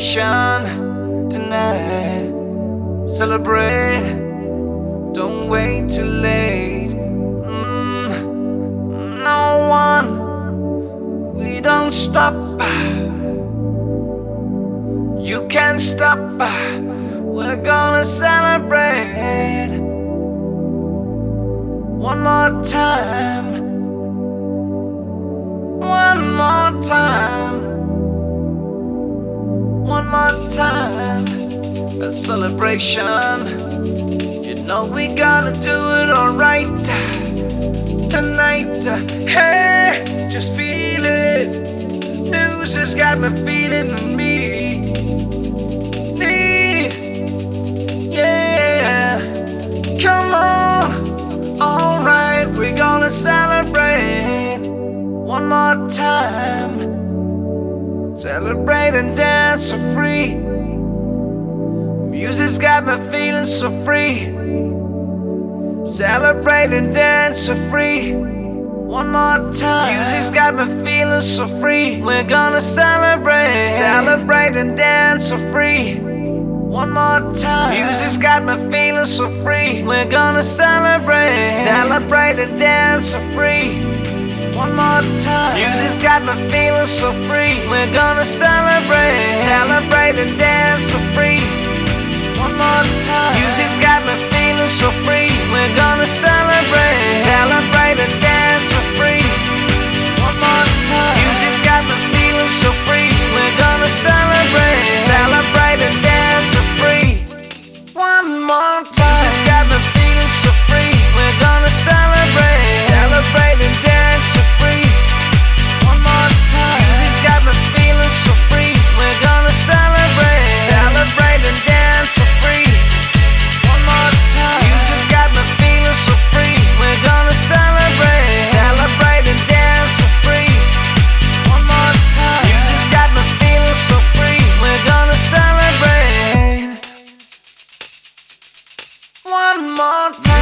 celebration tonight. Celebrate, don't wait too late. No one, we don't stop. You can't stop. We're gonna celebrate one more time. One more time. One more time. A celebration. You know we gotta do it alright tonight. Hey, just feel it. News has got me feeling me. Yeah, come on. Alright, we're gonna celebrate one more time. Celebrate and dance so free. Music's got me feeling so free. Celebrate and dance so free. One more time. Music's got me feeling so free. We're gonna celebrate. Celebrate and dance so free. One more time. Music's got me feeling so free. We're gonna celebrate. Celebrate and dance so free. One more time. Music's got me feeling so free. We're gonna celebrate. Celebrate and dance so free. One more time. Music's got me feeling so free. We're gonna celebrate. Celebrate and dance so free. One more time. Music's got me feeling so free. We're gonna celebrate. Celebrate and dance so free. One more time. Music's got me feeling so free. We're gonna celebrate. Celebrate and dance so free. One more time. Music's got me feeling so free. We're gonna celebrate. Celebrate and dance so free. One more time. Music's got me feeling so free. We're gonna celebrate. Celebrate and dance so free. One more time. Music's got me feeling so free. We're gonna celebrate. One more time.